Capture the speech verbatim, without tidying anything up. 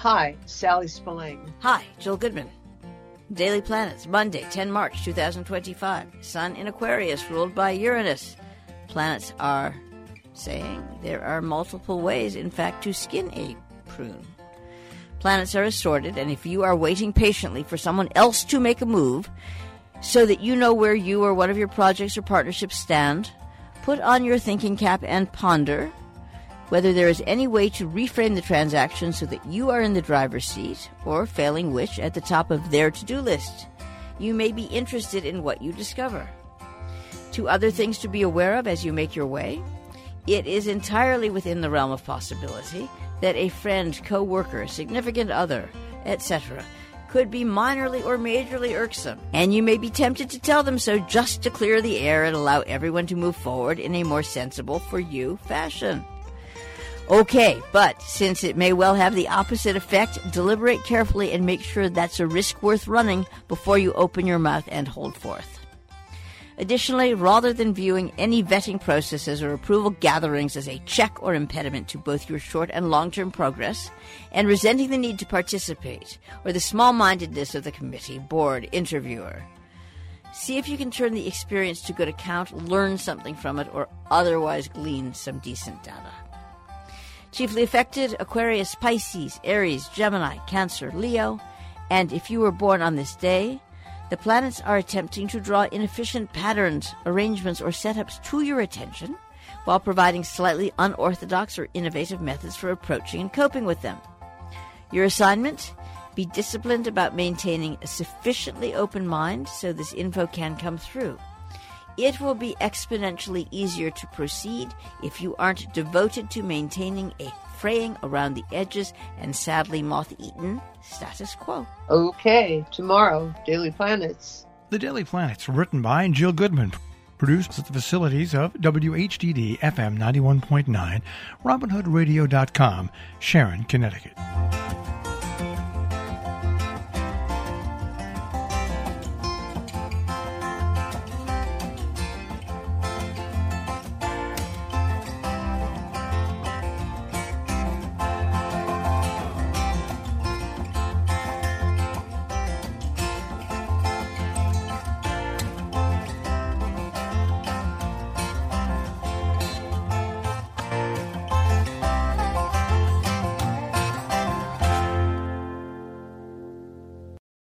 Hi, Sally Spillane. Hi, Jill Goodman. Daily Planets, Monday, the tenth of March, twenty twenty-five. Sun in Aquarius, ruled by Uranus. Planets are saying there are multiple ways, in fact, to skin a prune. Planets are assorted, and if you are waiting patiently for someone else to make a move so that you know where you or one of your projects or partnerships stand, put on your thinking cap and ponder whether there is any way to reframe the transaction so that you are in the driver's seat, or, failing which, at the top of their to-do list. You may be interested in what you discover. Two other things to be aware of as you make your way. It is entirely within the realm of possibility that a friend, co-worker, significant other, et cetera could be minorly or majorly irksome, and you may be tempted to tell them so just to clear the air and allow everyone to move forward in a more sensible for you fashion. Okay, but since it may well have the opposite effect, deliberate carefully and make sure that's a risk worth running before you open your mouth and hold forth. Additionally, rather than viewing any vetting processes or approval gatherings as a check or impediment to both your short and long-term progress, and resenting the need to participate, or the small-mindedness of the committee, board, interviewer, see if you can turn the experience to good account, learn something from it, or otherwise glean some decent data. Chiefly affected, Aquarius, Pisces, Aries, Gemini, Cancer, Leo, and if you were born on this day, the planets are attempting to draw inefficient patterns, arrangements, or setups to your attention while providing slightly unorthodox or innovative methods for approaching and coping with them. Your assignment? Be disciplined about maintaining a sufficiently open mind so this info can come through. It will be exponentially easier to proceed if you aren't devoted to maintaining a fraying around the edges and sadly moth-eaten status quo. Okay, tomorrow, Daily Planets. The Daily Planets, written by Jill Goodman, produced at the facilities of W H D D F M ninety-one point nine, Robin Hood Radio dot com, Sharon, Connecticut.